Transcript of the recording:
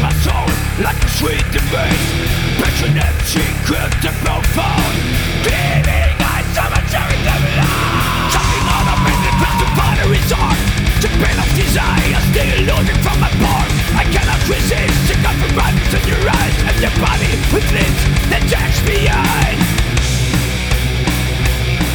my soul like a sweet embrace. Passionate, secret and profound. Gleaming eyes of a cherry devil. Something on a minute past the fire is on. The pain of desire still losing from my pores. I cannot resist the compromise in your eyes and your body with lips that drags me in.